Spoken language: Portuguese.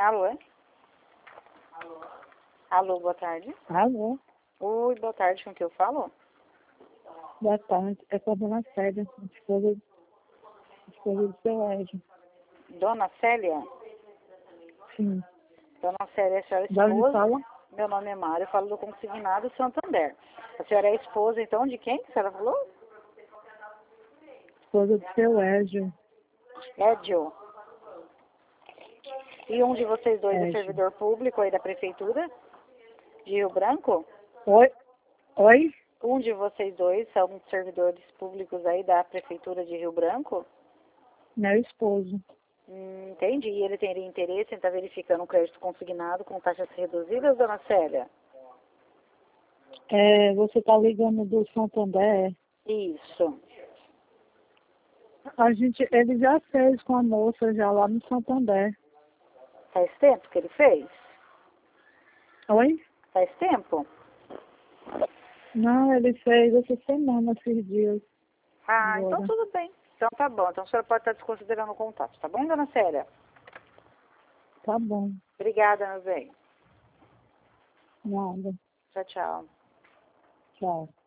Alô, é? Alô, boa tarde. Alô, Oi, boa tarde, com quem eu falo? boa tarde. É com a dona Célia, esposa do seu Ed. Dona Célia? Sim. Dona Célia, a senhora é Da onde esposa? fala? Meu nome é Mário, eu falo do Consignado Santander. A senhora é esposa, então, de quem que a senhora falou? Esposa do seu Ed. Edio. E um de vocês dois é Ed. servidor público aí da prefeitura de Rio Branco? Oi? Oi? Um de vocês dois são servidores públicos aí da prefeitura de Rio Branco? Meu esposo. Entendi. E ele teria interesse em estar verificando um crédito consignado com taxas reduzidas, dona Célia? Você tá ligando do Santander? Isso. Ele já fez com a moça já lá no Santander. Faz tempo que ele fez? Oi? Faz tempo? Não, ele fez essa semana, esses dias. Ah, então Agora. tudo bem. Então tá bom. Então a senhora pode estar desconsiderando o contato, tá bom, dona Célia? Tá bom. Obrigada, meu bem. Nada. Tchau, tchau. Tchau.